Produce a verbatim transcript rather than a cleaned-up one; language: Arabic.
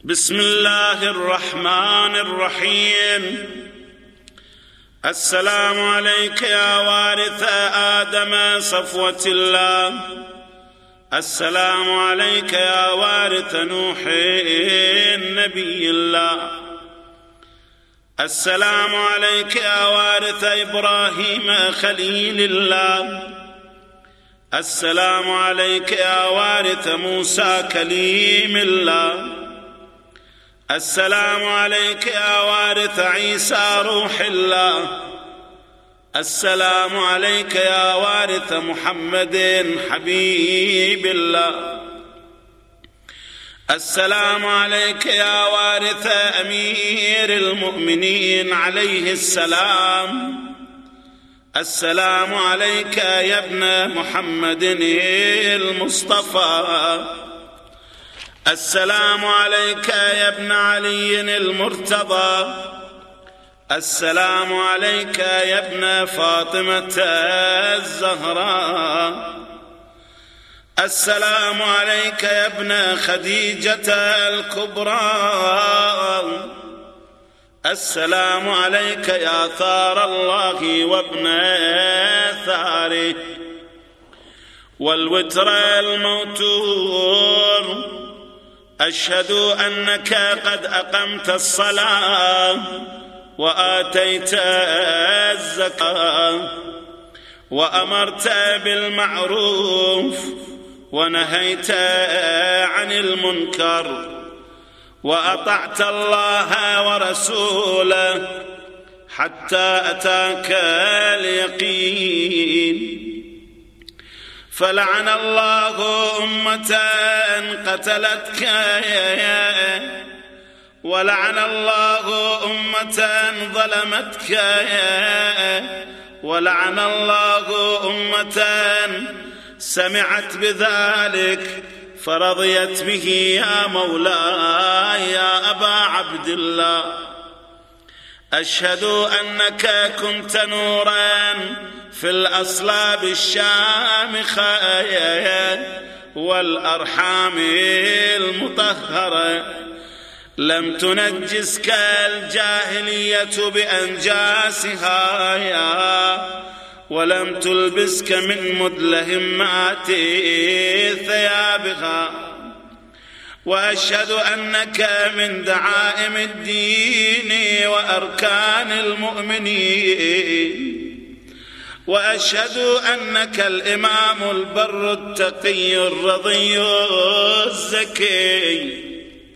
بسم الله الرحمن الرحيم. السلام عليك يا وارث آدم صفوة الله، السلام عليك يا وارث نوح نبي الله، السلام عليك يا وارث إبراهيم خليل الله، السلام عليك يا وارث موسى كليم الله، السلام عليك يا وارث عيسى روح الله، السلام عليك يا وارث محمد حبيب الله، السلام عليك يا وارث أمير المؤمنين عليه السلام، السلام عليك يا ابن محمد المصطفى، السلام عليك يا ابن علي المرتضى، السلام عليك يا ابن فاطمة الزهراء، السلام عليك يا ابن خديجة الكبرى، السلام عليك يا ثار الله وابن ثاره والوتر الموتور، أشهد أنك قد أقمت الصلاة وآتيت الزكاة وأمرت بالمعروف ونهيت عن المنكر وأطعت الله ورسوله حتى أتاك اليقين. فلعن الله أمة قتلتك ولعن الله أمة ظلمتك ولعن الله أمة سمعت بذلك فرضيت به يا مولاي يا أبا عبد الله. أشهد أنك كنت نورا في الأصلاب الشامخة والأرحام المطهرة، لم تنجسك الجاهلية بأنجاسها ولم تلبسك من مدلهمات ثيابها. وأشهد أنك من دعائم الدين وأركان المؤمنين، وأشهد أنك الإمام البر التقي الرضي الزكي